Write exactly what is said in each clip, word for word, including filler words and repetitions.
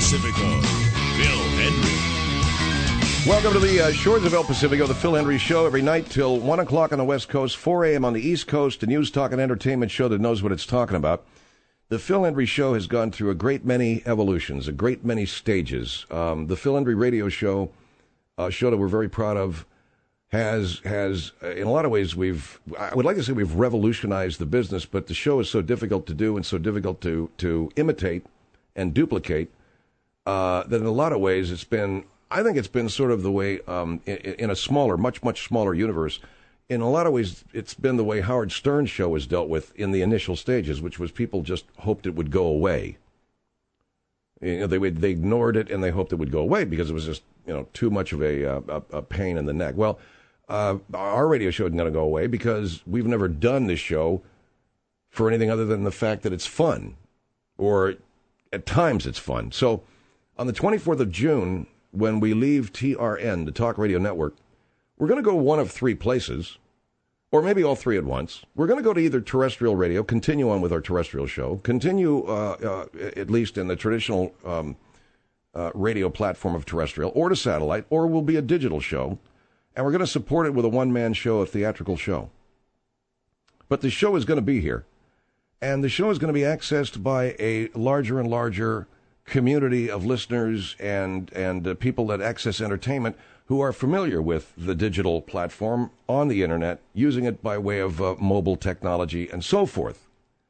Pacifico, Phil Hendrie. Welcome to the uh, shores of El Pacifico, the Phil Hendrie Show, every night till one o'clock on the West Coast, four a.m. on the East Coast, a news, talk, and entertainment show that knows what it's talking about. The Phil Hendrie Show has gone through a great many evolutions, a great many stages. Um, the Phil Hendrie Radio Show, a show that we're very proud of, has, has uh, in a lot of ways, we've, I would like to say we've revolutionized the business, but the show is so difficult to do and so difficult to, to imitate and duplicate uh, that in a lot of ways it's been, I think it's been sort of the way, um, in, in a smaller, much, much smaller universe, in a lot of ways it's been the way Howard Stern's show was dealt with in the initial stages, which was people just hoped it would go away. You know, they would, they ignored it and they hoped it would go away because it was just, you know, too much of a, a, a pain in the neck. Well, uh, our radio show isn't going to go away because we've never done this show for anything other than the fact that it's fun, or at times it's fun. So on the twenty-fourth of June, when we leave T R N, the Talk Radio Network, we're going to go one of three places, or maybe all three at once. We're going to go to either terrestrial radio, continue on with our terrestrial show, continue uh, uh, at least in the traditional um, uh, radio platform of terrestrial, or to satellite, or we'll be a digital show, and we're going to support it with a one-man show, a theatrical show. But the show is going to be here, and the show is going to be accessed by a larger and larger community of listeners and, and uh, people that access entertainment who are familiar with the digital platform on the internet, using it by way of uh, mobile technology and so forth.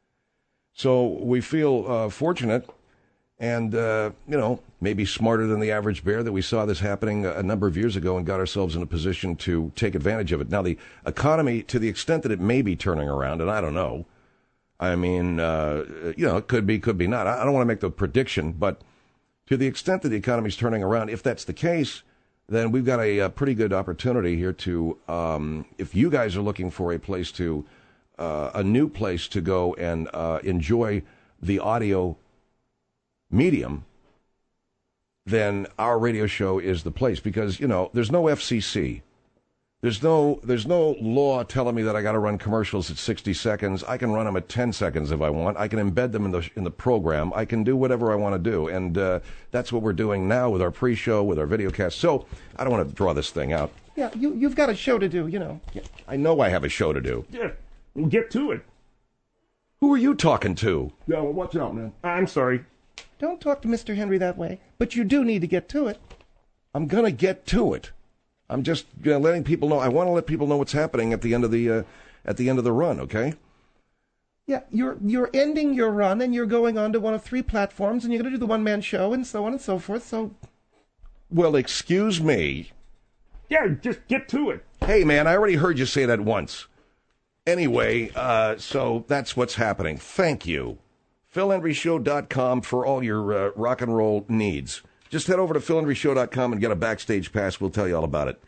So we feel uh, fortunate and, uh, you know, maybe smarter than the average bear that we saw this happening a number of years ago and got ourselves in a position to take advantage of it. Now, the economy, to the extent that it may be turning around, and I don't know, I mean, uh, you know, it could be, could be not. I don't want to make the prediction, but to the extent that the economy is turning around, if that's the case, then we've got a, a pretty good opportunity here to, um, if you guys are looking for a place to, uh, a new place to go and uh, enjoy the audio medium, then our radio show is the place. Because, you know, there's no F C C. There's no there's no law telling me that I got to run commercials at sixty seconds. I can run them at ten seconds if I want. I can embed them in the in the program. I can do whatever I want to do, and uh, that's what we're doing now with our pre-show, with our video cast. So I don't want to draw this thing out. Yeah, you you've got a show to do, you know. Yeah, I know I have a show to do. Yeah, we'll get to it. Who are you talking to? Yeah, well, watch out, man. I'm sorry. Don't talk to Mister Hendrie that way, but you do need to get to it. I'm gonna get to it. I'm just you know, letting people know. I want to let people know what's happening at the end of the uh, at the end of the run. Okay. Yeah, you're you're ending your run and you're going on to one of three platforms and you're going to do the one man show and so on and so forth. So, well, excuse me. Yeah, just get to it. Hey, man, I already heard you say that once. Anyway, uh, so that's what's happening. Thank you, Phil Hendrie Show dot com for all your uh, rock and roll needs. Just head over to Phil Hendrie Show dot com and get a backstage pass. We'll tell you all about it.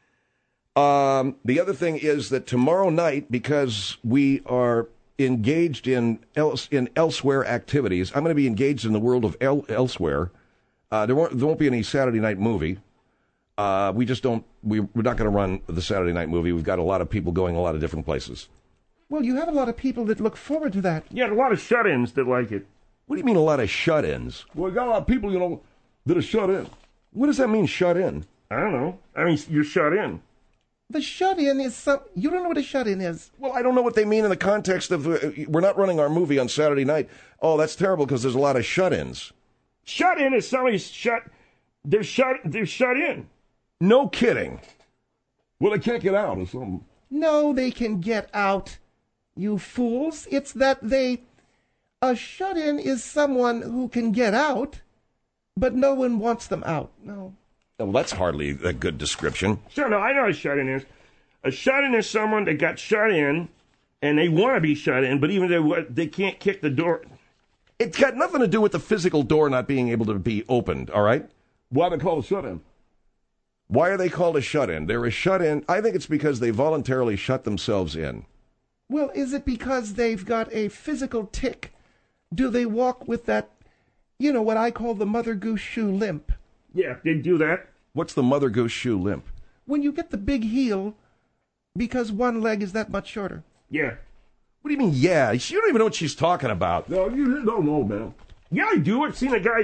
Um, the other thing is that tomorrow night, because we are engaged in else, in elsewhere activities, I'm going to be engaged in the world of el- elsewhere. Uh, there won't there won't be any Saturday night movie. Uh, we just don't. We, we're not going to run the Saturday night movie. We've got a lot of people going a lot of different places. Well, you have a lot of people that look forward to that. Yeah, a lot of shut-ins that like it. What do you mean a lot of shut-ins? Well, we got a lot of people, you know, that are shut in. What does that mean, shut in? I don't know. I mean, you're shut in. The shut-in is some... You don't know what a shut-in is. Well, I don't know what they mean in the context of uh, we're not running our movie on Saturday night. Oh, that's terrible because there's a lot of shut-ins. Shut-in is somebody's shut... They're shut, they're shut in. No kidding. Well, they can't get out or something. No, they can get out, you fools. It's that they... A shut-in is someone who can get out, but no one wants them out. No. Well, that's hardly a good description. Sure, no, I know what a shut-in is. A shut-in is someone that got shut in, and they want to be shut in, but even they they can't kick the door. It's got nothing to do with the physical door not being able to be opened, all right? Why are they called a shut-in? Why are they called a shut-in? They're a shut-in. I think it's because they voluntarily shut themselves in. Well, is it because they've got a physical tick? Do they walk with that, you know, what I call the Mother Goose shoe limp? Yeah, they do that. What's the Mother Goose shoe limp? When you get the big heel because one leg is that much shorter. Yeah. What do you mean, yeah? You don't even know what she's talking about. No, you don't know, man. Yeah, I do. I've seen a guy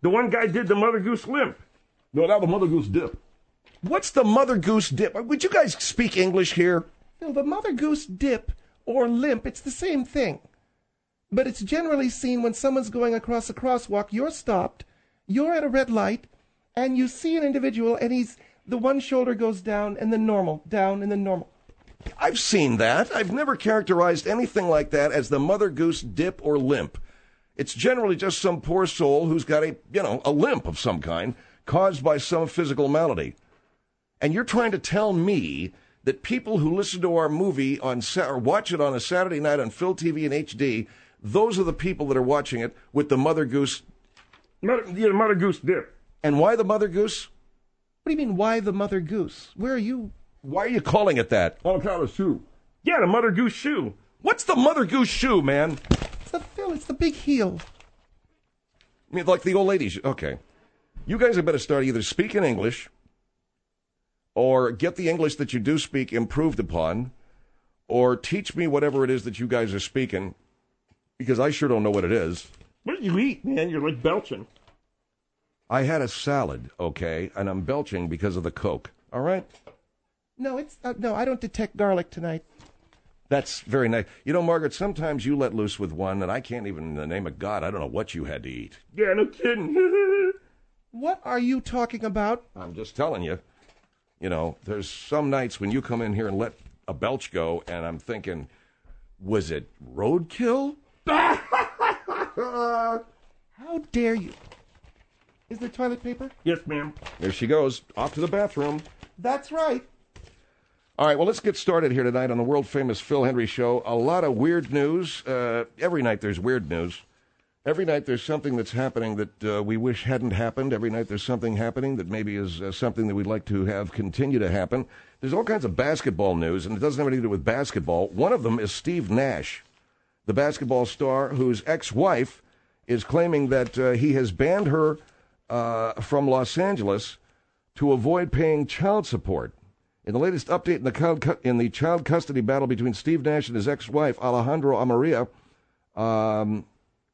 The one guy did the Mother Goose limp. No, that was Mother Goose dip. What's the Mother Goose dip? Would you guys speak English here? Phil, the Mother Goose dip or limp, it's the same thing. But it's generally seen when someone's going across a crosswalk, you're stopped, you're at a red light, and you see an individual, and he's the one shoulder goes down, and then normal, down, and then normal. I've seen that. I've never characterized anything like that as the Mother Goose dip or limp. It's generally just some poor soul who's got a, you know, a limp of some kind caused by some physical malady. And you're trying to tell me that people who listen to our movie on or watch it on a Saturday night on Phil T V and H D, those are the people that are watching it with the Mother Goose. Mother, yeah, Mother Goose dip. And why the Mother Goose? What do you mean, why the Mother Goose? Where are you? Why are you calling it that? On account of shoe. Yeah, the Mother Goose shoe. What's the Mother Goose shoe, man? It's the Phil, it's the big heel. I mean, like the old ladies. Okay. You guys had better start either speaking English or get the English that you do speak improved upon, or teach me whatever it is that you guys are speaking, because I sure don't know what it is. What did you eat, man? You're like belching. I had a salad, okay, and I'm belching because of the Coke. All right? No, it's uh, no, I don't detect garlic tonight. That's very nice. You know, Margaret, sometimes you let loose with one, and I can't even, in the name of God, I don't know what you had to eat. Yeah, no kidding. What are you talking about? I'm just telling you. You know, there's some nights when you come in here and let a belch go, and I'm thinking, was it roadkill? How dare you? Is there toilet paper? Yes, ma'am. There she goes, off to the bathroom. That's right. All right, well, let's get started here tonight on the world-famous Phil Hendrie Show. A lot of weird news. Uh, every night there's weird news. Every night there's something that's happening that uh, we wish hadn't happened. Every night there's something happening that maybe is uh, something that we'd like to have continue to happen. There's all kinds of basketball news, and it doesn't have anything to do with basketball. One of them is Steve Nash, the basketball star whose ex-wife is claiming that uh, he has banned her uh, from Los Angeles to avoid paying child support. In the latest update in the, child, in the child custody battle between Steve Nash and his ex-wife, Alejandro Amaria, um,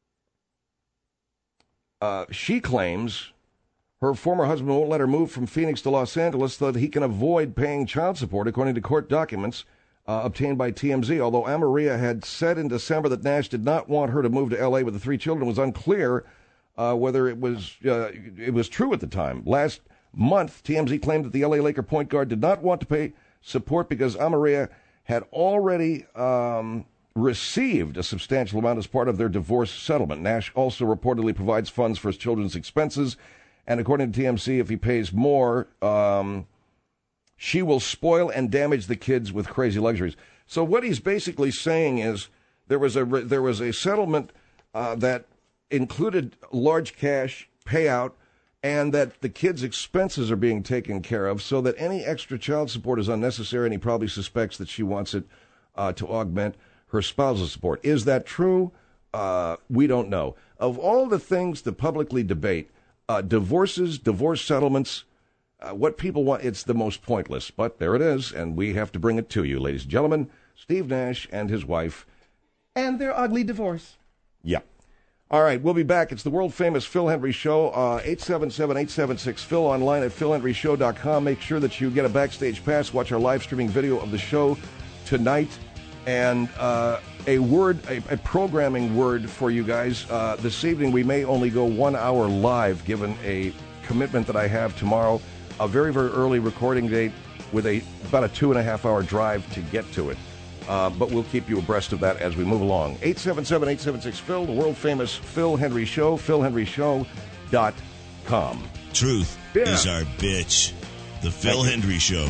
uh, she claims her former husband won't let her move from Phoenix to Los Angeles so that he can avoid paying child support, according to court documents uh, obtained by T M Z. Although Amaria had said in December that Nash did not want her to move to L A with the three children, it was unclear uh, whether it was uh, it was true at the time. Last month, T M Z claimed that the L A Laker point guard did not want to pay support because Amaria had already um, received a substantial amount as part of their divorce settlement. Nash also reportedly provides funds for his children's expenses, and according to T M Z, if he pays more, um, she will spoil and damage the kids with crazy luxuries. So what he's basically saying is there was a there was a settlement uh, that included large cash payout, and that the kids' expenses are being taken care of, so that any extra child support is unnecessary, and he probably suspects that she wants it uh, to augment her spousal support. Is that true? Uh, we don't know. Of all the things to publicly debate, uh, divorces, divorce settlements, uh, what people want, it's the most pointless. But there it is, and we have to bring it to you, ladies and gentlemen. Steve Nash and his wife. And their ugly divorce. Yeah. All right, we'll be back. It's the world-famous Phil Hendrie Show, uh, eight seven seven, eight seven six, Phil, online at phil hendrie show dot com. Make sure that you get a backstage pass. Watch our live streaming video of the show tonight. And uh, a word, a, a programming word for you guys. Uh, this evening, we may only go one hour live, given a commitment that I have tomorrow. A very, very early recording date with a about a two-and-a-half-hour drive to get to it. Uh, but we'll keep you abreast of that as we move along. eight seven seven, eight seven six, Phil, the world-famous Phil Hendrie Show, phil hendrie show dot com. Truth Yeah. is our bitch. The Phil Hendrie Show.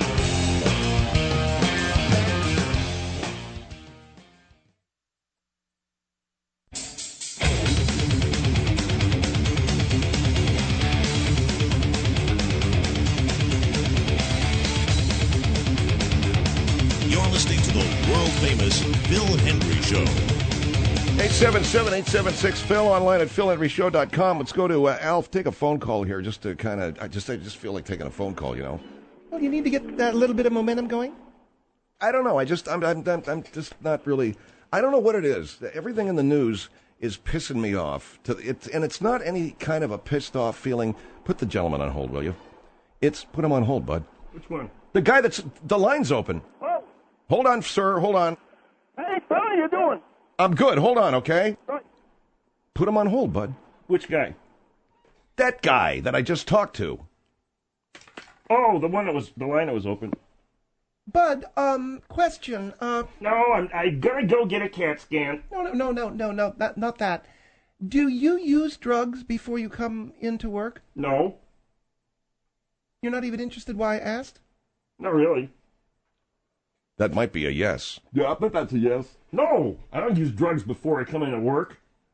World-famous Phil Hendrie Show. eight seven seven, eight seven six, Phil, online at phil hendrie show dot com. Let's go to uh, Alf. Take a phone call here just to kind of, I just I just feel like taking a phone call, you know. Well, you need to get that little bit of momentum going. I don't know. I just, I'm, I'm, I'm, I'm just not really, I don't know what it is. Everything in the news is pissing me off. To it, and it's not any kind of a pissed off feeling. Put the gentleman on hold, will you? It's put him on hold, bud. Which one? The guy that's the line's open. Oh. Hold on, sir. Hold on. Hey, Phil, how you doing? I'm good. Hold on, okay? Right. Put him on hold, bud. Which guy? That guy that I just talked to. Oh, the one that was the line that was open. Bud, um, question. Uh, No, I'm I gotta go get a CAT scan. no, no, no, no, no, no, not, not that. Do you use drugs before you come into work? No, You're not even interested why I asked? not really. That might be a yes. Yeah, I bet that's a yes. No, I don't use drugs before I come into work.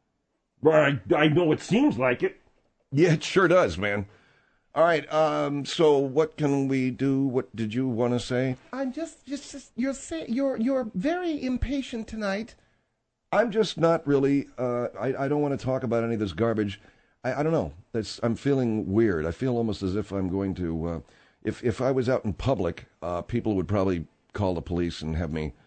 But I, I know it seems like it. Yeah, it sure does, man. All right, um, so what can we do? What did you want to say? I'm just, just, just you're say, you're, you're very impatient tonight. I'm just not really, uh, I, I don't want to talk about any of this garbage. I, I don't know. That's, I'm feeling weird. I feel almost as if I'm going to, uh, if, if I was out in public, uh, people would probably call the police and have me,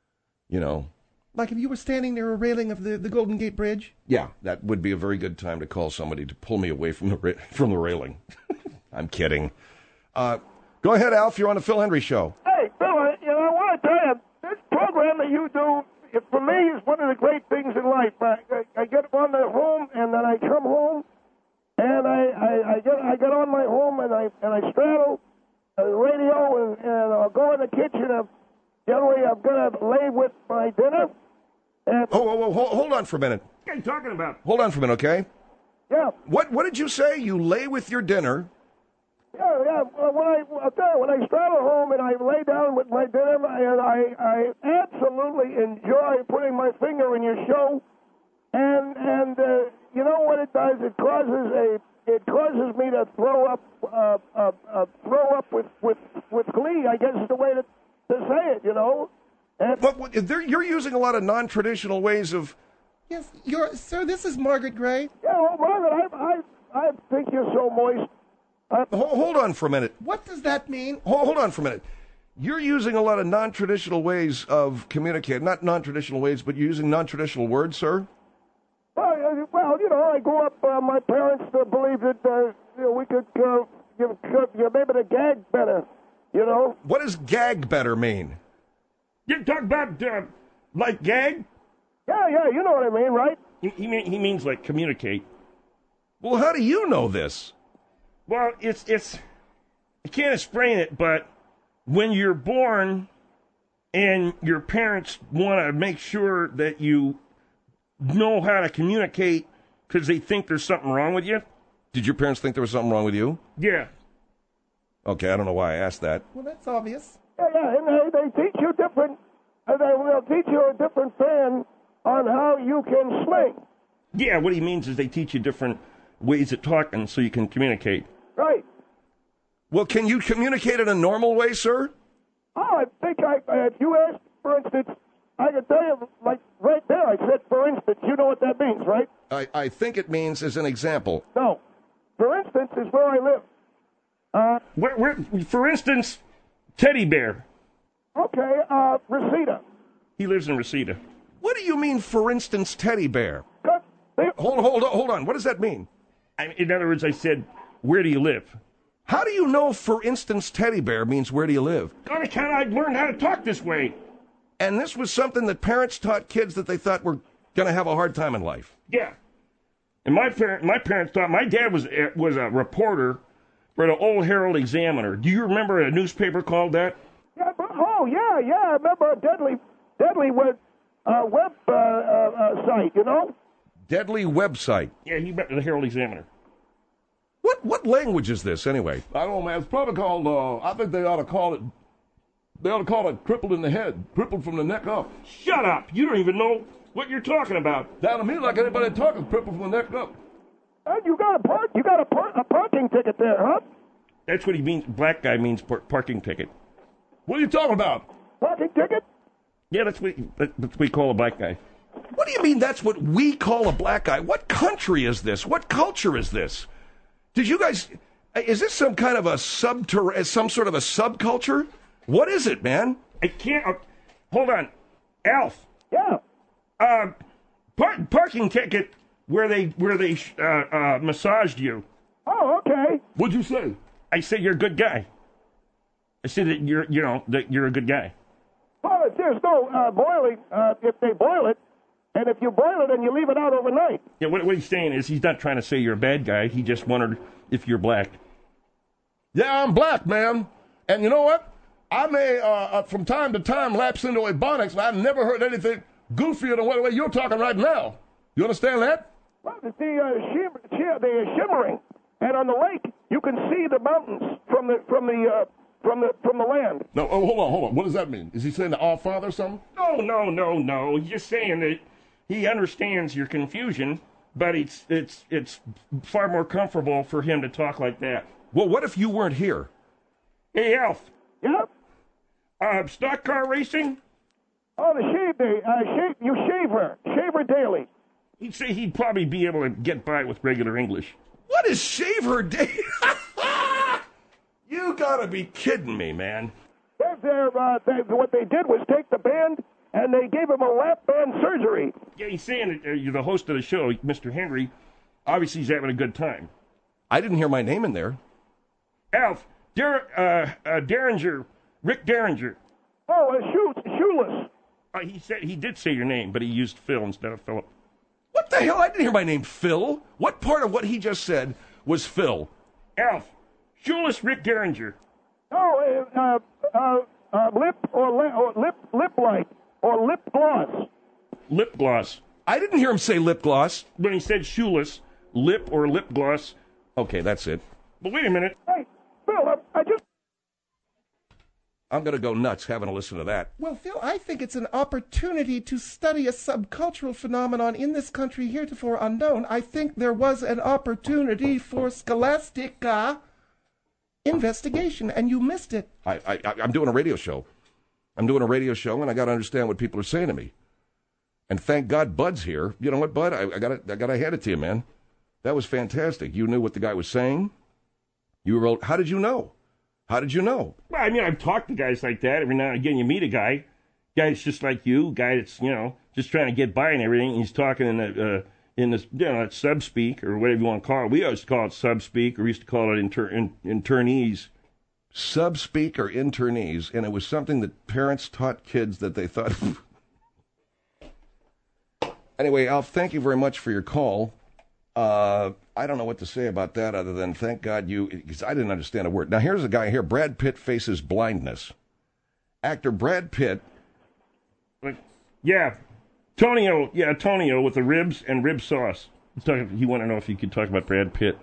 you know. Like if you were standing near a railing of the, the Golden Gate Bridge? Yeah, that would be a very good time to call somebody to pull me away from the ra- from the railing. I'm kidding. Uh, go ahead, Alf. You're on the Phil Hendry Show. Hey, Phil, you know, I want to tell you, this program that you do, it, for me, is one of the great things in life. I, I, I get on the home, and then I come home, and I, I, I get I get on my home, and I and I straddle the radio, and, and I'll go in the kitchen. And generally, I'm going to lay with my dinner. And, Oh, oh, oh hold, hold on for a minute. What are you talking about? Hold on for a minute, okay? yeah, What what did you say? You lay with your dinner. yeah, yeah. Well, When I I'll tell you, when I straddle home and I lay down with my dinner, and I I absolutely enjoy putting my finger in your show, and and uh, you know what it does? It causes a it causes me to throw up uh, uh, uh, throw up with, with, with glee. I guess is the way to to say it. You know. And, But what- there- you're using a lot of non-traditional ways of. Yes, you're, sir, this is Margaret Gray. yeah, well, Margaret, I I I think you're so moist. Uh, Hold, hold on for a minute. What does that mean? Hold, hold on for a minute. You're using a lot of non-traditional ways of communicating. Not non-traditional ways, but you're using non-traditional words, sir. Well, uh, well, you know, I grew up. Uh, my parents uh, believed that uh, you know, we could uh, give, could, you maybe to gag better. You know. What does gag better mean? You talk about uh, like gag? Yeah, yeah, you know what I mean, right? He, he, mean, he means like communicate. Well, how do you know this? Well, it's it's. I can't explain it, but when you're born, and your parents want to make sure that you know how to communicate because they think there's something wrong with you. Did your parents think there was something wrong with you? Yeah. Okay, I don't know why I asked that. Well, that's obvious. Yeah, yeah, and they, they teach you different. Uh, they, they'll teach you a different fan on how you can sling. Yeah, what he means is they teach you different ways of talking so you can communicate. Right. Well, can you communicate in a normal way, sir? Oh, I think I, uh, if you asked, for instance, I can tell you, like, right there, I said, for instance, you know what that means, right? I, I think it means as an example. No. For instance is where I live. Uh, Where, where, for instance, Teddy Bear. okay, uh, Reseda. He lives in Reseda. What do you mean, for instance, teddy bear? Cut. They, Hold, hold, hold on. What does that mean? I, in other words, I said, where do you live? How do you know, for instance, teddy bear means where do you live? On account I learned how to talk this way. And this was something that parents taught kids that they thought were going to have a hard time in life. Yeah. And my parent, my parents thought my dad was was a reporter for the Old Herald Examiner. Do you remember a newspaper called that? yeah, but, oh, yeah, yeah, I remember a deadly, deadly web, uh, web uh, uh, uh, site, you know? Deadly website. Yeah, he met the Herald Examiner. What what language is this anyway? I don't know, man. It's probably called, uh, I think they ought to call it, they ought to call it crippled in the head, crippled from the neck up. Shut up! You don't even know what you're talking about. Sound to me like anybody talking crippled from the neck up. And you got a park, you got a, par- a parking ticket there, huh? That's what he means. Black guy means par- parking ticket. What are you talking about? Parking ticket? Yeah, that's what that's what we call a black guy. What do you mean that's what we call a black guy? What country is this? What culture is this? Did you guys, is this some kind of a subter, some sort of a subculture? What is it, man? I can't. Uh, hold on, Alf. Yeah. Uh, Par- parking ticket where they where they uh, uh, massaged you. Oh, okay. What'd you say? I said you're a good guy. I said that you're you know that you're a good guy. Oh, there's no uh, boiling uh, if they boil it, and if you boil it and you leave it out overnight. Yeah, what, what he's saying is he's not trying to say you're a bad guy. He just wondered if you're black. Yeah, I'm black, man. And you know what? I may, uh, uh, from time to time, lapse into ebonics, and I've never heard anything goofier than what way you're talking right now. You understand that? Well, the uh, shim- shim- the shimmering, and on the lake you can see the mountains from the from the uh, from the from the land. No, oh, hold on, hold on. What does that mean? Is he saying the Our Father or something? No, no, no, no. He's just saying that he understands your confusion, but it's it's it's far more comfortable for him to talk like that. Well, what if you weren't here? Hey, Alf. Yep. Uh, stock car racing? Oh, the shave day. Uh, shave, you shave her. Shave her daily. He'd say he'd probably be able to get by with regular English. What is shave her day? You gotta be kidding me, man. They're, they're, uh, they, what they did was take the band and they gave him a lap band surgery. Yeah, he's saying that uh, you're the host of the show, Mister Henry. Obviously, he's having a good time. I didn't hear my name in there. Alf, Dar- uh, uh, Derringer, Rick Derringer. Oh, uh, shoe, shoeless. Uh, he said he did say your name, but he used Phil instead of Philip. What the hell? I didn't hear my name, Phil. What part of what he just said was Phil? Alf, shoeless Rick Derringer. Oh, uh, uh, uh, uh, lip or, li- or lip lip light or lip gloss. Lip gloss. I didn't hear him say lip gloss. When he said shoeless, lip or lip gloss. Okay, that's it. But wait a minute. Hey, Phil, I, I just. I'm going to go nuts having to listen to that. Well, Phil, I think it's an opportunity to study a subcultural phenomenon in this country heretofore unknown. I think there was an opportunity for scholastic uh, investigation, and you missed it. I, I, I'm doing a radio show. I'm doing a radio show, and I got to understand what people are saying to me. And thank God Bud's here. You know what, Bud? I, I got I got to hand it to you, man. That was fantastic. You knew what the guy was saying. You wrote, how did you know? How did you know? Well, I mean, I've talked to guys like that. Every now and again, you meet a guy, guy that's just like you, guy that's, you know, just trying to get by and everything. And he's talking in the, uh, in this, you know, sub-speak or whatever you want to call it. We always call it sub-speak, or we used to call it inter- in, internese. Sub-speak or internese, and it was something that parents taught kids that they thought. Anyway, Alf, thank you very much for your call. Uh, I don't know what to say about that other than thank God you, because I didn't understand a word. Now, here's a guy here. Brad Pitt faces blindness. Actor Brad Pitt. Like, yeah, Tonio, yeah, Tonio with the ribs and rib sauce. He's talking, he wanted to know if you could talk about Brad Pitt.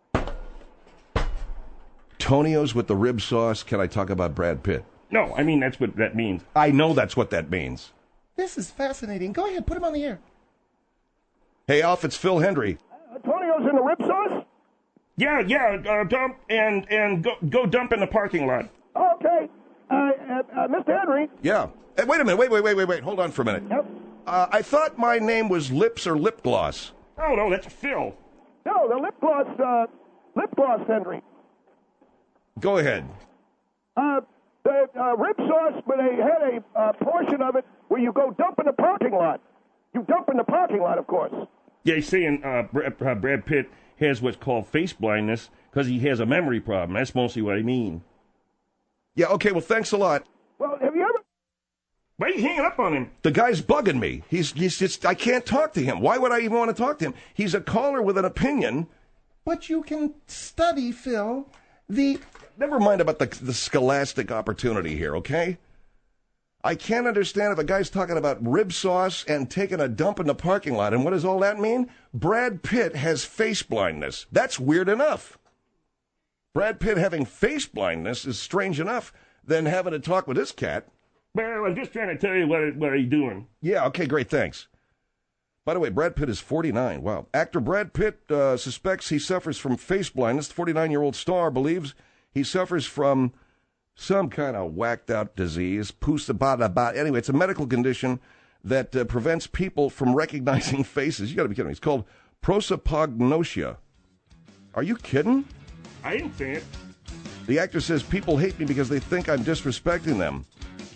Tonio's with the rib sauce. Can I talk about Brad Pitt? No, I mean, that's what that means. I know that's what that means. This is fascinating. Go ahead, put him on the air. Hey, Alf, it's Phil Hendry. Antonio's in the rib sauce? Yeah, yeah, uh, dump and and go go dump in the parking lot. Okay. Uh, uh, uh, Mister Henry? Yeah. Hey, wait a minute. Wait, wait, wait, wait, wait. Hold on for a minute. Yep. Uh, I thought my name was Lips or Lip Gloss. Oh, no, that's Phil. No, the lip gloss, uh, lip gloss, Henry. Go ahead. Uh, the uh, rib sauce, but they had a uh, portion of it where you go dump in the parking lot. You dump in the parking lot, of course. Yeah, he's saying uh, Brad, uh, Brad Pitt has what's called face blindness because he has a memory problem. That's mostly what I mean. Yeah, okay, well, thanks a lot. Well, have you ever... Why are you hanging up on him? The guy's bugging me. He's, he's just, I can't talk to him. Why would I even want to talk to him? He's a caller with an opinion. But you can study, Phil, the... Never mind about the, the scholastic opportunity here, okay? I can't understand if a guy's talking about rib sauce and taking a dump in the parking lot. And what does all that mean? Brad Pitt has face blindness. That's weird enough. Brad Pitt having face blindness is strange enough than having to talk with this cat. Well, I'm just trying to tell you what what are you doing. Yeah, okay, great, thanks. By the way, Brad Pitt is forty-nine. Wow. Actor Brad Pitt uh, suspects he suffers from face blindness. The forty-nine-year-old star believes he suffers from some kind of whacked-out disease. Pusabada. Anyway, it's a medical condition that uh, prevents people from recognizing faces. You got to be kidding me. It's called prosopagnosia. Are you kidding? I didn't say it. The actor says people hate me because they think I'm disrespecting them.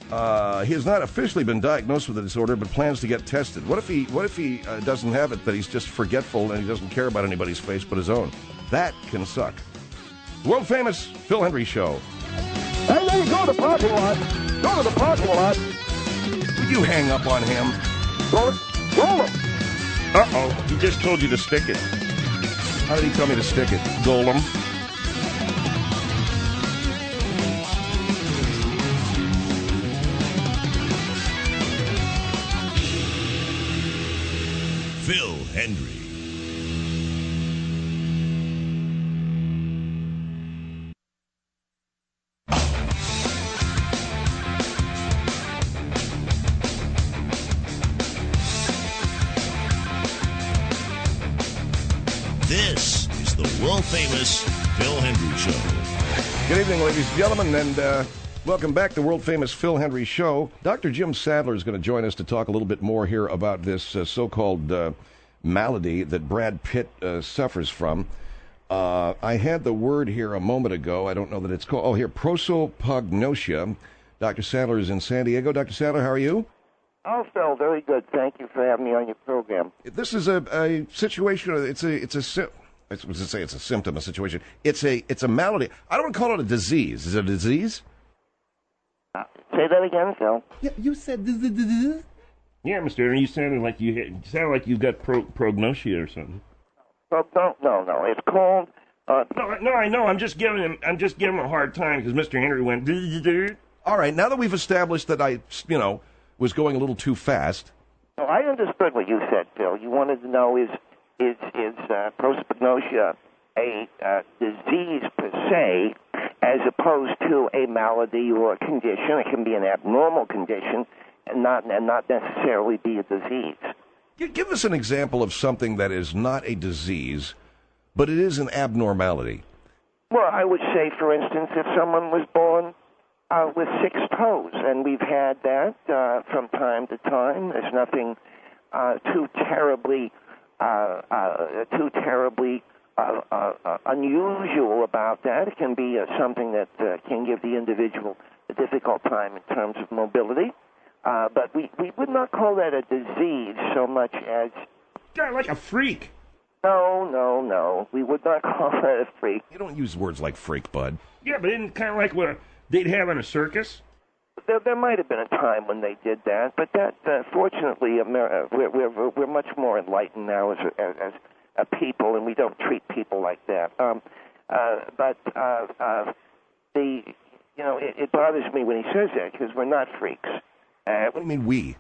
Uh, he has not officially been diagnosed with the disorder, but plans to get tested. What if he What if he uh, doesn't have it, but he's just forgetful and he doesn't care about anybody's face but his own? That can suck. World famous Phil Hendry Show. Hey, there you go to the parking lot. Go to the parking lot. Would you hang up on him? Roll it. Roll him. Uh-oh, he just told you to stick it. How did he tell me to stick it? Golem. Phil Hendry. This is the world-famous Phil Hendry Show. Good evening, ladies and gentlemen, and uh, welcome back to the world-famous Phil Hendry Show. Doctor Jim Sadler is going to join us to talk a little bit more here about this uh, so-called uh, malady that Brad Pitt uh, suffers from. Uh, I had the word here a moment ago. I don't know that it's called. Oh, here, prosopagnosia. Doctor Sadler is in San Diego. Doctor Sadler, how are you? Oh, Phil, very good. Thank you for having me on your program. This is a, a situation. It's a it's a. sy- I was going to say it's a symptom, a situation. It's a it's a malady. I don't call it a disease. Is it a disease? Uh, say that again, Phil. Yeah, you said th- th- th- th- Yeah, Mister Aaron, you sounded like you, had, you sound like you've got pro, prognosia or something. Oh, no, no, no. It's called. Uh, No, no, I know. I'm just giving him. I'm just giving him a hard time because Mister Henry went. All right. Now that we've established that I, you know, was going a little too fast. no, I understood what you said, Phil. You wanted to know is is is uh, prosopagnosia a uh, disease per se, as opposed to a malady or a condition? It can be an abnormal condition, and not and not necessarily be a disease. G- Give us an example of something that is not a disease, but it is an abnormality. Well, I would say, for instance, if someone was born uh, with six toes, and we've had that uh, from time to time. There's nothing uh, too terribly, uh, uh, too terribly uh, uh, uh, unusual about that. It can be uh, something that uh, can give the individual a difficult time in terms of mobility. Uh, but we, we would not call that a disease so much as... God, like a freak. No, no, no. We would not call that a freak. You don't use words like freak, bud. Yeah, but isn't it kind of like what they'd have in a circus? There, there might have been a time when they did that, but that, uh, fortunately, Amer- we're, we're we're much more enlightened now as a, as, as a people, and we don't treat people like that. Um, uh, but uh, uh, the you know it, it bothers me when he says that because we're not freaks. Uh, What do you mean we?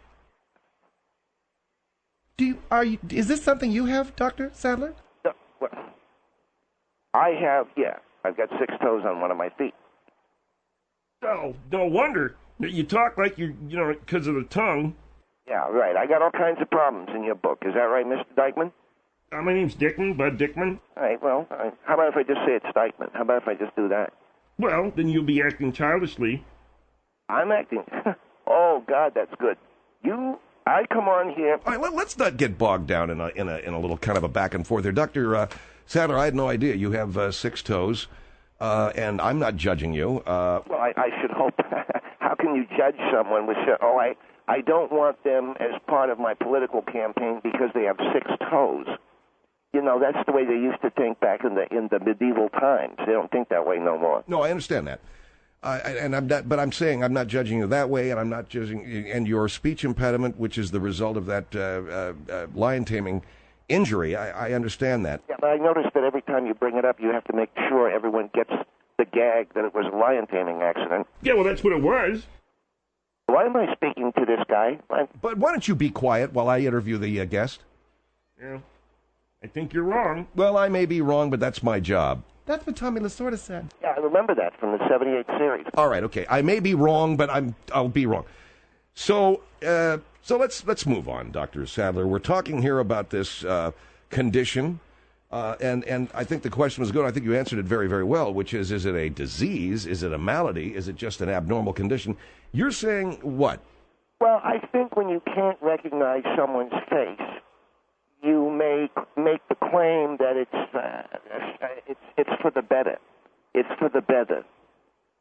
Do you, are you, is this something you have, Doctor Sadler? no, well, I have, yeah, I've got six toes on one of my feet. Oh, no wonder that you talk like you're, you know, because of the tongue. Yeah, right. I got all kinds of problems in your book. Is that right, Mister Dykeman? Uh, my name's Dickman, Bud Dickman. All right. Well, uh, how about if I just say it's Dykeman? How about if I just do that? Well, then you'll be acting childishly. I'm acting. Oh God, that's good. You, I come on here. All right, let, let's not get bogged down in a in a in a little kind of a back and forth here, Doctor Uh, Sadler. I had no idea you have uh, six toes, uh, and I'm not judging you. Uh, Well, I, I should hope. How can you judge someone with? Oh, I, I don't want them as part of my political campaign because they have six toes. You know, that's the way they used to think back in the in the medieval times. They don't think that way no more. no, I understand that. Uh, and I'm not, but I'm saying I'm not judging you that way, and I'm not judging, and your speech impediment, which is the result of that uh, uh, uh, lion taming injury. I, I understand that. Yeah, but I noticed that every time you bring it up, you have to make sure everyone gets the gag that it was a lion taming accident. Yeah, well, that's what it was. Why am I speaking to this guy? I, But why don't you be quiet while I interview the uh, guest? Yeah, I think you're wrong. Well, I may be wrong, but that's my job. That's what Tommy Lasorda said. yeah, I remember that from the seventy-eight series. All right, okay. I may be wrong, but I'm I'll be wrong. So, uh, so let's let's move on, Doctor Sadler. We're talking here about this uh, condition, uh, and and I think the question was good. I think you answered it very very well, which is: is it a disease? Is it a malady? Is it just an abnormal condition? You're saying what? Well, I think when you can't recognize someone's face, you may make the claim that it's uh, it's it's for the better. It's for the better.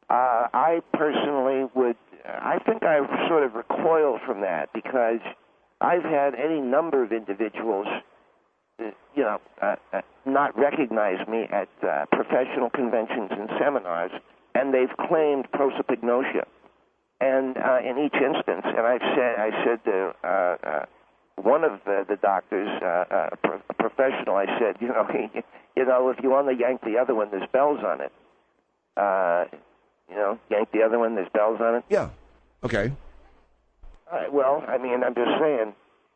Uh, I personally would, I think I sort of recoil from that because I've had any number of individuals, uh, you know, uh, uh, not recognize me at uh, professional conventions and seminars, and they've claimed prosopagnosia. And uh, in each instance, and I've said, I said to uh, uh, one of the, the doctors, uh, uh, a, pro- a professional, I said, you know, you know, if you want to yank the other one, there's bells on it. Uh, you know, yank the other one, there's bells on it. Yeah. Okay. Uh, well, I mean, I'm just saying.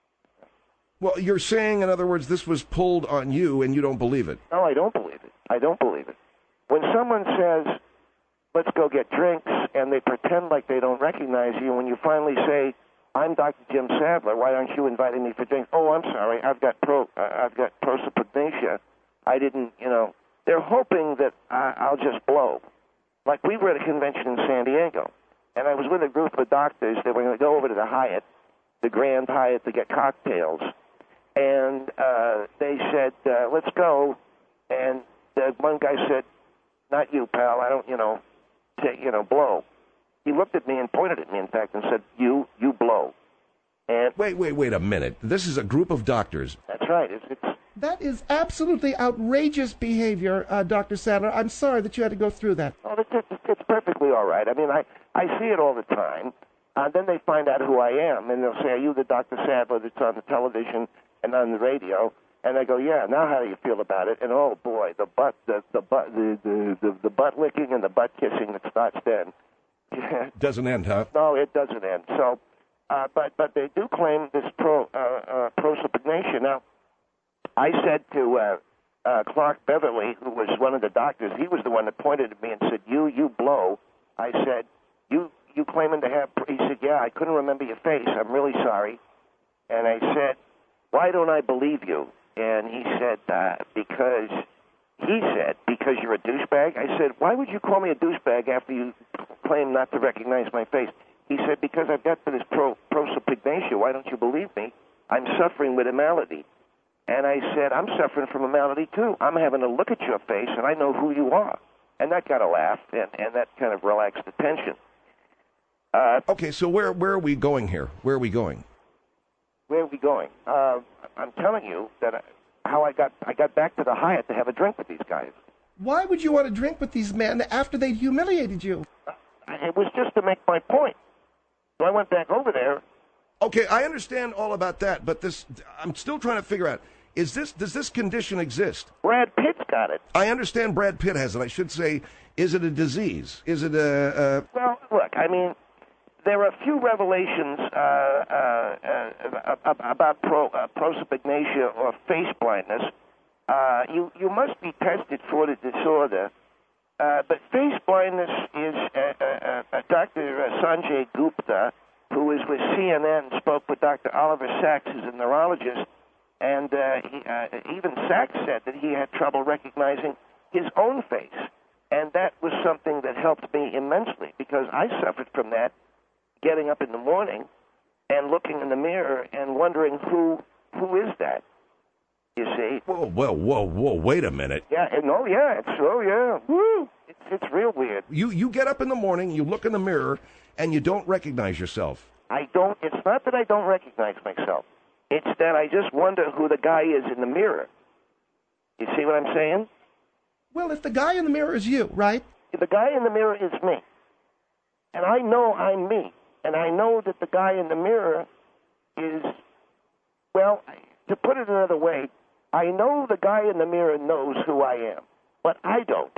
Well, you're saying, in other words, this was pulled on you, and you don't believe it. No, I don't believe it. I don't believe it. When someone says, let's go get drinks, and they pretend like they don't recognize you, when you finally say, I'm Doctor Jim Sadler, why aren't you inviting me for drinks? Oh, I'm sorry, I've got pro, uh, I've got prosopagnosia. I didn't, you know, they're hoping that I, I'll just blow. Like we were at a convention in San Diego, and I was with a group of doctors that were going to go over to the Hyatt, the Grand Hyatt, to get cocktails. And uh, they said, uh, let's go. And the one guy said, not you, pal, I don't, you know, say, you know, blow. He looked at me and pointed at me, in fact, and said, you, you blow. And Wait, wait, wait a minute. This is a group of doctors. That's right. It's, it's That is absolutely outrageous behavior, uh, Doctor Sadler. I'm sorry that you had to go through that. Oh, it's, it's, it's perfectly all right. I mean, I, I see it all the time. Uh, then they find out who I am, and they'll say, are you the Doctor Sadler that's on the television and on the radio? And I go, yeah, now how do you feel about it? And oh, boy, the butt, the, the, butt, the, the, the, the butt licking and the butt kissing that starts then. Doesn't end, huh? No, it doesn't end. So, uh, but, but they do claim this pro, uh, uh, prosopagnosia. Now, I said to uh, uh, Clark Beverly, who was one of the doctors, he was the one that pointed at me and said, you, you blow. I said, you, you claiming to have, he said, yeah, I couldn't remember your face. I'm really sorry. And I said, why don't I believe you? And he said, uh, because, he said, because you're a douchebag. I said, why would you call me a douchebag after you claim not to recognize my face? He said, because I've got this pro, prosopagnosia. Why don't you believe me? I'm suffering with a malady. And I said, I'm suffering from a malady, too. I'm having to look at your face, and I know who you are. And that got a laugh, and, and that kind of relaxed the tension. Uh, Okay, so where where are we going here? Where are we going? where are we going? Uh, I'm telling you that I, how I got I got back to the Hyatt to have a drink with these guys. Why would you want to drink with these men after they'd humiliated you? Uh, it was just to make my point. So I went back over there. Okay, I understand all about that, but this I'm still trying to figure out, is this does this condition exist? Brad Pitt's got it. I understand Brad Pitt has it. I should say, is it a disease? Is it a... a Well, look, I mean, there are a few revelations uh, uh, uh, about pro, uh, prosopagnosia or face blindness. Uh, you, you must be tested for the disorder. Uh, but face blindness is uh, uh, uh, Doctor Sanjay Gupta, who was with C N N, spoke with Doctor Oliver Sacks, who's a neurologist, and uh, he, uh, even Sacks said that he had trouble recognizing his own face. And that was something that helped me immensely, because I suffered from that, getting up in the morning and looking in the mirror and wondering who who is that, you see? Whoa, whoa, whoa, whoa, wait a minute. Yeah, and oh, yeah, it's, oh, yeah, woo, it's, it's real weird. You, you get up in the morning, you look in the mirror, and you don't recognize yourself. I don't, it's not that I don't recognize myself. It's that I just wonder who the guy is in the mirror. You see what I'm saying? Well, if the guy in the mirror is you, right? The guy in the mirror is me. And I know I'm me. And I know that the guy in the mirror is, well, to put it another way, I know the guy in the mirror knows who I am, but I don't.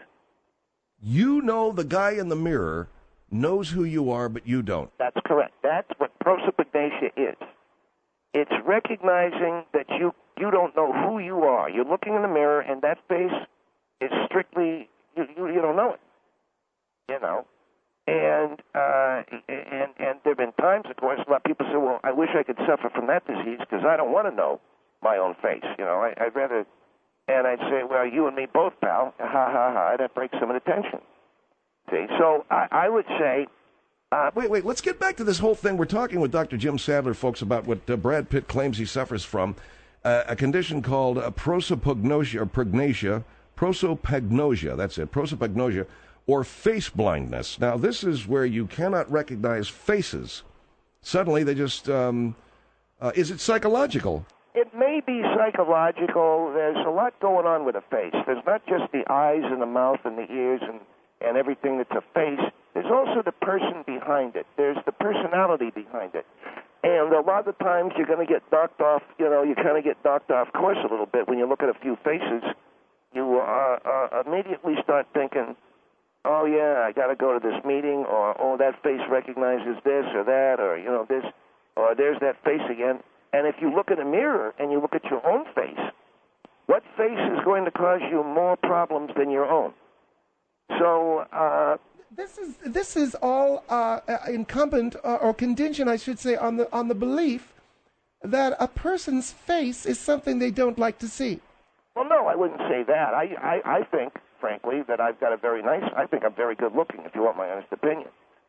You know the guy in the mirror knows who you are, but you don't. That's correct. That's what prosopagnosia is. It's recognizing that you, you don't know who you are. You're looking in the mirror, and that face is strictly, you, you, you don't know it, you know. And, uh, and and there have been times, of course, a lot of people say, well, I wish I could suffer from that disease because I don't want to know my own face. You know, I, I'd rather, and I'd say, well, you and me both, pal. Ha, ha, ha. That breaks some of the tension. See, so I, I would say... Uh, wait, wait, let's get back to this whole thing. We're talking with Doctor Jim Sadler, folks, about what uh, Brad Pitt claims he suffers from, uh, a condition called uh, prosopagnosia, or prognasia, prosopagnosia, that's it, prosopagnosia, or face blindness. Now, this is where you cannot recognize faces. Suddenly, they just, um, uh, is it psychological? It may be psychological. There's a lot going on with a face. There's not just the eyes and the mouth and the ears and, and everything that's a face. There's also the person behind it. There's the personality behind it. And a lot of times you're going to get knocked off, you know, you kind of get knocked off course a little bit when you look at a few faces. You uh, uh, immediately start thinking, oh, yeah, I got to go to this meeting, or, oh, that face recognizes this or that, or, you know, this, or there's that face again. And if you look in a mirror and you look at your own face, what face is going to cause you more problems than your own? So, uh... This is this is all uh, incumbent uh, or contingent, I should say, on the on the belief that a person's face is something they don't like to see. Well, no, I wouldn't say that. I, I, I think, frankly, that I've got a very nice, I think I'm very good looking, if you want my honest opinion.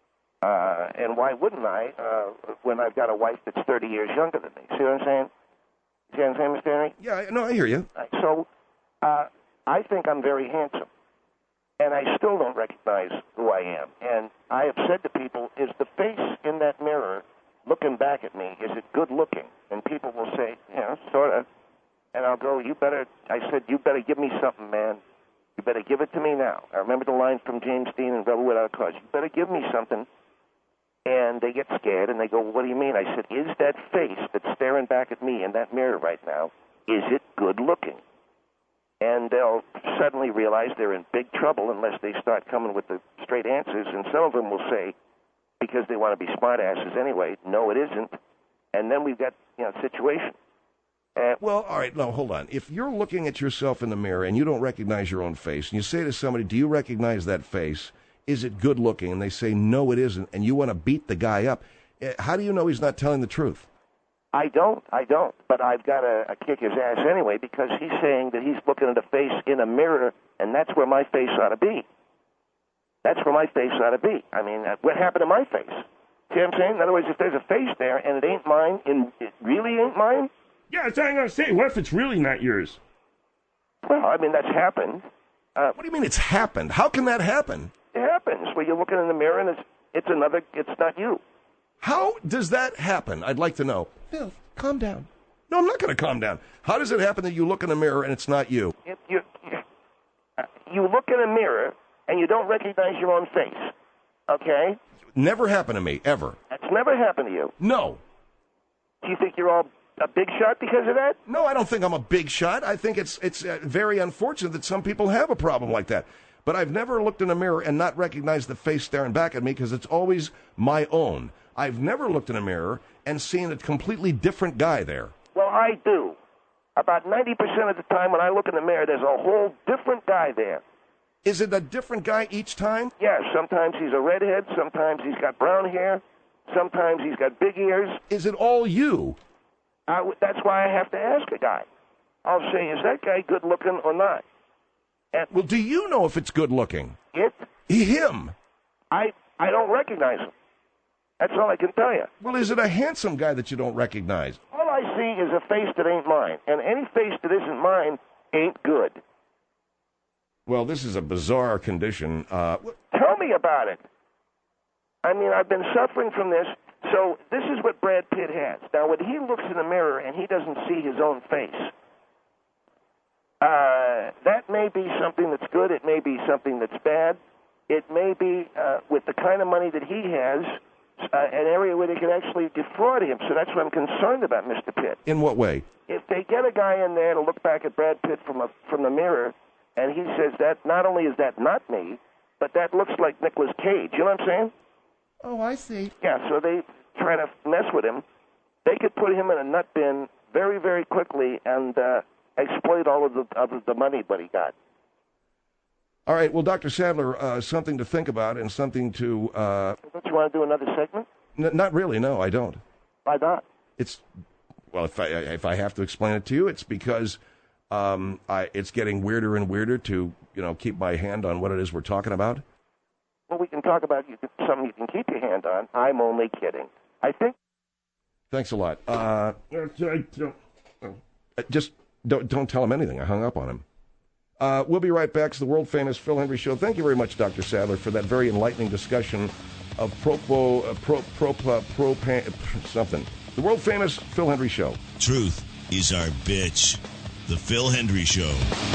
Uh, and why wouldn't I uh, when I've got a wife that's thirty years younger than me? See what I'm saying? See what I'm saying, Mister Henry? Yeah, no, I hear you. So uh, I think I'm very handsome. And I still don't recognize who I am. And I have said to people, is the face in that mirror looking back at me, is it good looking? And people will say, you know, sort of. And I'll go, you better, I said, you better give me something, man. You better give it to me now. I remember the line from James Dean in Rebel Without a Cause. You better give me something. And they get scared, and they go, well, what do you mean? I said, is that face that's staring back at me in that mirror right now, is it good looking? And they'll suddenly realize they're in big trouble unless they start coming with the straight answers. And some of them will say, because they want to be smartasses anyway, no, it isn't. And then we've got, you know, situation. Uh, well, all right, no, hold on. If you're looking at yourself in the mirror and you don't recognize your own face, and you say to somebody, do you recognize that face? Is it good looking? And they say, no, it isn't, and you want to beat the guy up, how do you know he's not telling the truth? I don't, I don't, but I've got to uh, kick his ass anyway because he's saying that he's looking at a face in a mirror, and that's where my face ought to be. That's where my face ought to be. I mean, uh, what happened to my face? See what I'm saying? In other words, if there's a face there and it ain't mine, and it really ain't mine? Yeah, that's what I'm going to say. What if it's really not yours? Well, I mean, that's happened. Uh, what do you mean it's happened? How can that happen? It happens where you're looking in the mirror and it's, it's another, it's not you. How does that happen? I'd like to know. Phil, calm down. No, I'm not going to calm down. How does it happen that you look in the mirror and it's not you? If you, uh, you look in a mirror and you don't recognize your own face, okay? Never happened to me, ever. That's never happened to you? No. Do you think you're all a big shot because of that? No, I don't think I'm a big shot. I think it's it's uh, very unfortunate that some people have a problem like that. But I've never looked in a mirror and not recognized the face staring back at me because it's always my own. I've never looked in a mirror and seen a completely different guy there. Well, I do. About ninety percent of the time when I look in the mirror, there's a whole different guy there. Is it a different guy each time? Yeah, sometimes he's a redhead, sometimes he's got brown hair, sometimes he's got big ears. Is it all you? I w- that's why I have to ask a guy. I'll say, is that guy good looking or not? And well, do you know if it's good looking? It? Him. I I don't recognize him. That's all I can tell you. Well, is it a handsome guy that you don't recognize? All I see is a face that ain't mine, and any face that isn't mine ain't good. Well, this is a bizarre condition. Uh, Tell me about it. I mean, I've been suffering from this. So this is what Brad Pitt has. Now, when he looks in the mirror and he doesn't see his own face, uh, that may be something that's good. It may be something that's bad. It may be, uh, with the kind of money that he has, uh, an area where they could actually defraud him. So that's what I'm concerned about, Mister Pitt. In what way? If they get a guy in there to look back at Brad Pitt from a, from the mirror, and he says that not only is that not me, but that looks like Nicolas Cage. You know what I'm saying? Oh, I see. Yeah, so they try to mess with him. They could put him in a nut bin very, very quickly and uh, exploit all of the of the money that he got. All right, well, Doctor Sadler, uh, something to think about and something to... Uh, Don't you want to do another segment? N- not really, no, I don't. Why not? It's, well, if I, if I have to explain it to you, it's because um, I, it's getting weirder and weirder to, you know, keep my hand on what it is we're talking about. Well, we can talk about you, something you can keep your hand on. I'm only kidding. I think... Thanks a lot. Uh, just don't don't tell him anything. I hung up on him. Uh, we'll be right back. It's the world-famous Phil Hendry Show. Thank you very much, Doctor Sadler, for that very enlightening discussion of propo, uh, pro, pro, uh, pro, pro, something. The world-famous Phil Hendry Show. Truth is our bitch. The Phil Hendry Show.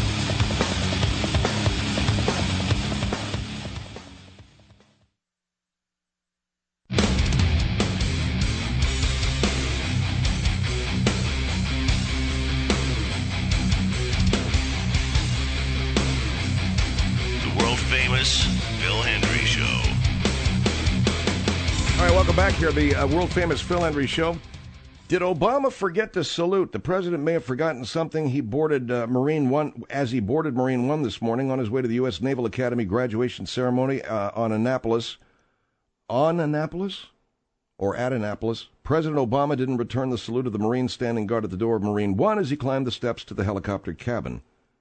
Phil Hendry Show. All right, welcome back here, the uh, world-famous Phil Hendry Show. Did Obama forget to salute? The president may have forgotten something. He boarded uh, Marine One, as he boarded Marine One this morning on his way to the U S Naval Academy graduation ceremony uh, on Annapolis. On Annapolis? Or at Annapolis. President Obama didn't return the salute of the Marine standing guard at the door of Marine One as he climbed the steps to the helicopter cabin.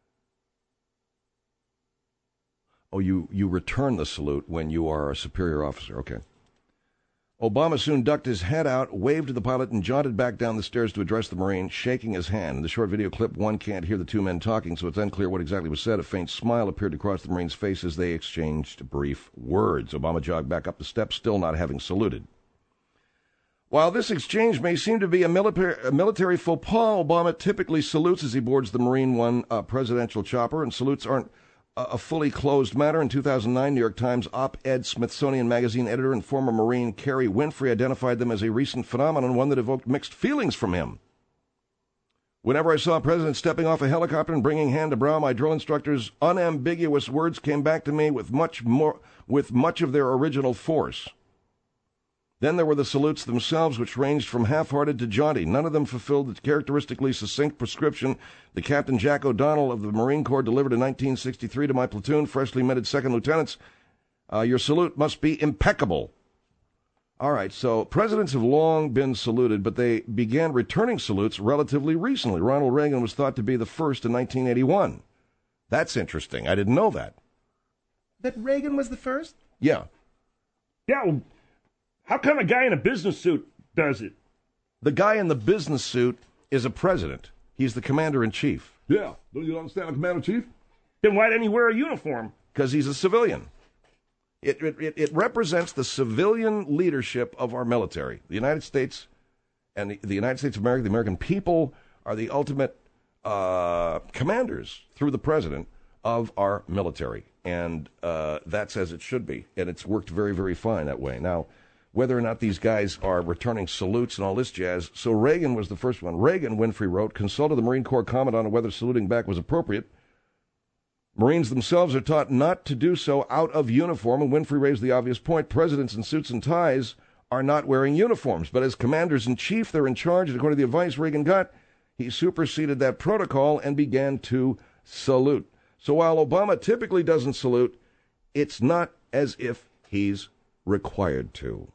Oh, you, you return the salute when you are a superior officer. Okay. Obama soon ducked his head out, waved to the pilot, and jaunted back down the stairs to address the Marine, shaking his hand. In the short video clip, one can't hear the two men talking, so it's unclear what exactly was said. A faint smile appeared to cross the Marine's face as they exchanged brief words. Obama jogged back up the steps, still not having saluted. While this exchange may seem to be a military, a military faux pas, Obama typically salutes as he boards the Marine One uh, presidential chopper, and salutes aren't a fully closed matter. In two thousand nine, New York Times op-ed Smithsonian Magazine editor and former Marine Kerry Winfrey identified them as a recent phenomenon, one that evoked mixed feelings from him. Whenever I saw a president stepping off a helicopter and bringing hand to brow, my drill instructor's unambiguous words came back to me with much more, with much of their original force. Then there were the salutes themselves, which ranged from half-hearted to jaunty. None of them fulfilled the characteristically succinct prescription the Captain Jack O'Donnell of the Marine Corps delivered in nineteen sixty-three to my platoon, freshly minted second lieutenants. Uh, your salute must be impeccable. All right, so presidents have long been saluted, but they began returning salutes relatively recently. Ronald Reagan was thought to be the first in nineteen eighty-one. That's interesting. I didn't know that. That Reagan was the first? Yeah. Yeah, well, how come a guy in a business suit does it? The guy in the business suit is a president. He's the commander-in-chief. Yeah. Don't you understand, commander-in-chief? Then why didn't he wear a uniform? Because he's a civilian. It, it, it represents the civilian leadership of our military. The United States and the, the United States of America, the American people, are the ultimate uh, commanders through the president of our military. And uh, that's as it should be. And it's worked very, very fine that way. Now, whether or not these guys are returning salutes and all this jazz. So Reagan was the first one. Reagan, Winfrey wrote, consulted the Marine Corps commandant on whether saluting back was appropriate. Marines themselves are taught not to do so out of uniform, and Winfrey raised the obvious point. Presidents in suits and ties are not wearing uniforms, but as commanders-in-chief, they're in charge, and according to the advice Reagan got, he superseded that protocol and began to salute. So while Obama typically doesn't salute, it's not as if he's required to.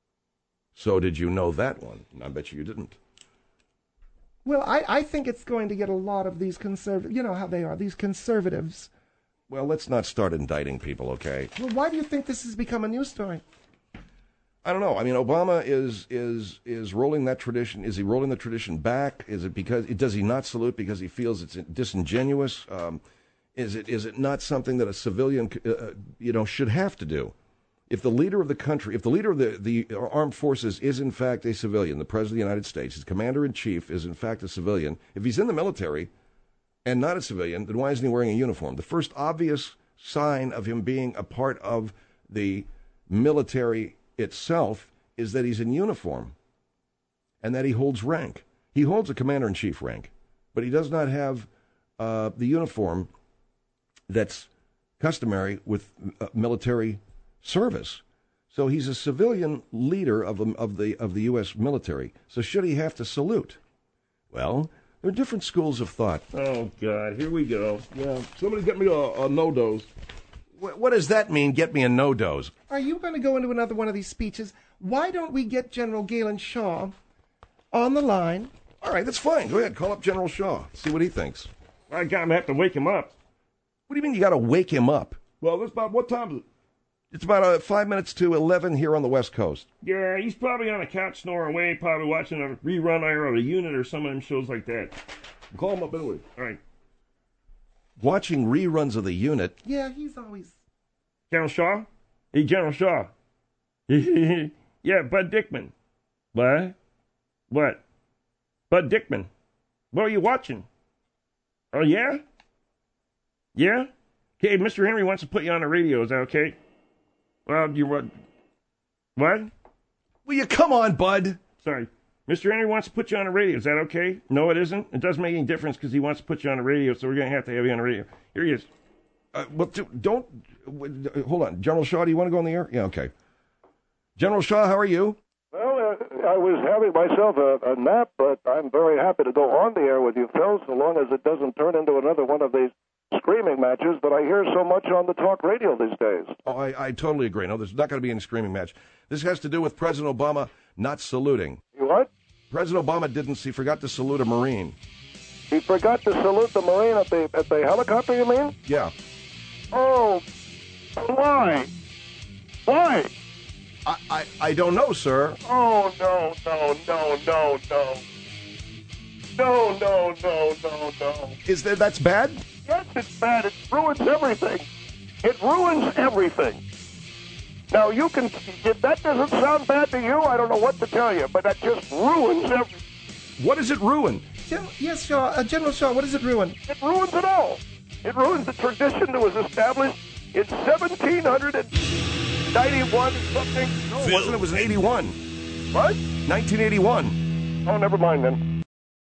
So did you know that one? I bet you you didn't. Well, I, I think it's going to get a lot of these conservatives, you know how they are, these conservatives. Well, let's not start indicting people, okay? Well, why do you think this has become a news story? I don't know. I mean, Obama is is is rolling that tradition. Is he rolling the tradition back? Is it because, does he not salute because he feels it's disingenuous? Um, is it is it not something that a civilian, uh, you know, should have to do? If the leader of the country, if the leader of the, the armed forces is in fact a civilian, the President of the United States, his commander-in-chief is in fact a civilian, if he's in the military and not a civilian, then why isn't he wearing a uniform? The first obvious sign of him being a part of the military itself is that he's in uniform and that he holds rank. He holds a commander-in-chief rank, but he does not have uh, the uniform that's customary with uh, military service. So he's a civilian leader of the, of the of the U S military. So should he have to salute? Well, there are different schools of thought. Oh, God, here we go. Yeah. Somebody get me a, a no-dose. What, what does that mean, get me a no-dose? Are you going to go into another one of these speeches? Why don't we get General Galen Shaw on the line? All right, that's fine. Go ahead, call up General Shaw. See what he thinks. I got him, have to wake him up. What do you mean you got to wake him up? Well, that's about, what time is it? It's about uh, five minutes to eleven here on the West Coast. Yeah, he's probably on a couch snoring away, probably watching a rerun of a unit or some of them shows like that. Call him up anyway. All right. watching reruns of the unit. Yeah, he's always. General Shaw? Hey, General Shaw. Yeah, Bud Dickman. What? What? Bud Dickman. What are you watching? Oh, yeah? Yeah? Okay, Mister Henry wants to put you on the radio. Is that okay? Well, you what? What? Will you come on, Bud? Sorry. Mister Henry wants to put you on the radio. Is that okay? No, it isn't. It doesn't make any difference because he wants to put you on the radio, so we're going to have to have you on the radio. Here he is. Uh, well, don't. Hold on. General Shaw, do you want to go on the air? Yeah, okay. General Shaw, how are you? Well, uh, I was having myself a, a nap, but I'm very happy to go on the air with you, Phil, so long as it doesn't turn into another one of these screaming matches that I hear so much on the talk radio these days. Oh, I, I totally agree. No, there's not going to be any screaming match. This has to do with President Obama not saluting. You what? President Obama didn't. He forgot to salute a Marine. He forgot to salute the Marine at the at the helicopter, you mean? Yeah. Oh, why? Why? I, I, I don't know, sir. Oh, no, no, no, no, no. No, no, no, no, no. Is that that's bad? Yes, it's bad. It ruins everything. It ruins everything. Now, you can, if that doesn't sound bad to you, I don't know what to tell you, but that just ruins everything. What does it ruin? Gen- yes, Shaw. Uh, General Shaw, what does it ruin? It ruins it all. It ruins the tradition that was established in seventeen ninety-one something. No, it wasn't. It was in eighty-one. What? nineteen eighty-one. Oh, never mind then.